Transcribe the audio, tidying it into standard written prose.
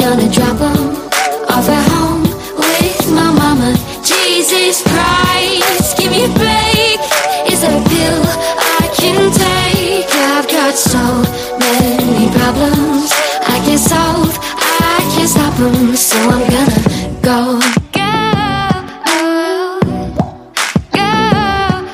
gonna drop 'em off at home with my mama. Jesus Christ, give me a break. Is there a pill I can take? I've got so many problems I can't solve, I can't stop 'em, so I'm gonna go.